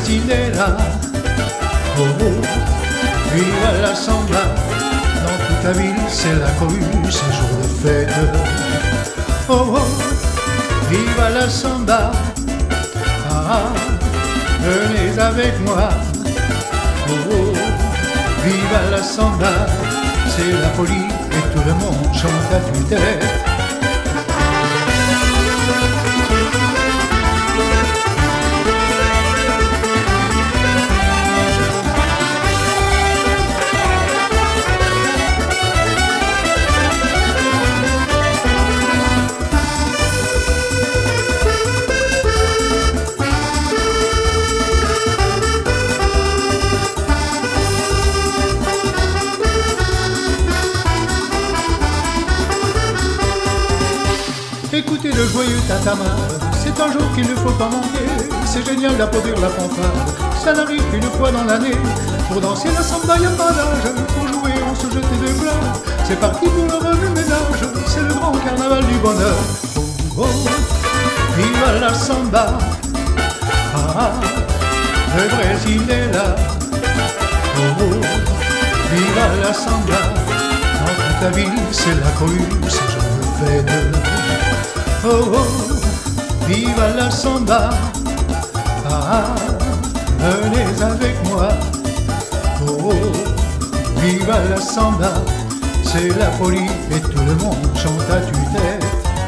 Brésil est là. Oh, oh, viva la samba. Dans toute la ville, c'est la cohue, c'est jour de fête. Oh, oh, viva la samba. Ah, ah, venez avec moi. Oh, oh, viva la samba. C'est la folie et tout le monde chante à tue-tête. Écoutez le joyeux tatamar, c'est un jour qu'il ne faut pas manquer. C'est génial d'applaudir la fanfare, ça n'arrive qu'une fois dans l'année. Pour danser la samba, y'a pas d'âge, pour jouer on se jette des plats. C'est parti pour le remue-ménage, c'est le grand carnaval du bonheur. Oh, oh, viva la samba. Ah, ah, le Brésil est là. Oh, oh, viva la samba. Dans toute la ville, c'est la cohue, c'est jour de fête. Oh, oh, viva la samba. Ah, ah, venez avec moi. Oh, oh, viva la samba. C'est la folie et tout le monde chante à tue-tête.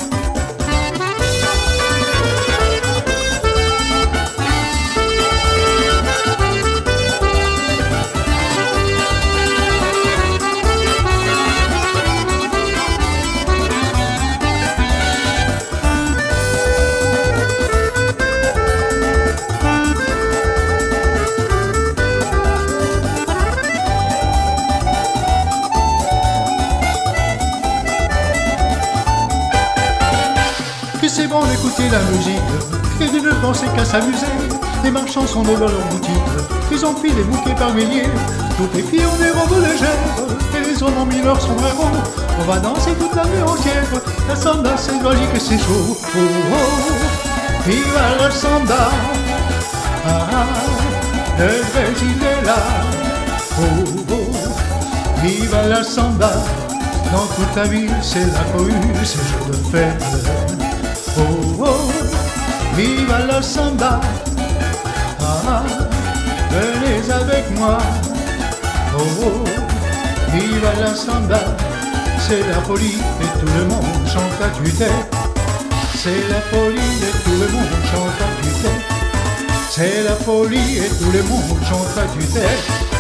C'est bon d'écouter la musique et de ne penser qu'à s'amuser. Les marchands sont devant leur boutique, ils ont pris des bouquets par milliers. Toutes les filles ont des robes légères et les hommes en mineur sont héros. On va danser toute la nuit entière, la samba c'est magique et c'est chaud. Oh, oh, viva la samba. Ah, ah, le Brésil est là. Oh, oh, viva la samba. Dans toute la ville c'est la cohue, c'est jour de fête. Oh, oh, viva la samba. Ah, ah, venez avec moi. Oh, oh, viva la samba. C'est la folie et tout le monde chante à tue-tête. C'est la folie et tout le monde chante à tue-tête. C'est la folie et tout le monde chante à tue-tête.